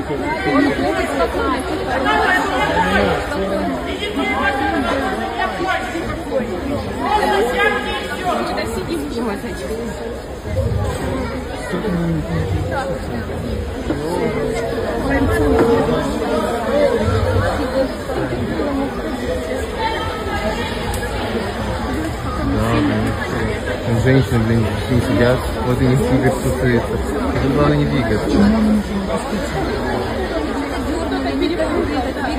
Женщины, блин, все сидят, вот и не двигаться тусуется. Тут главное не двигаться.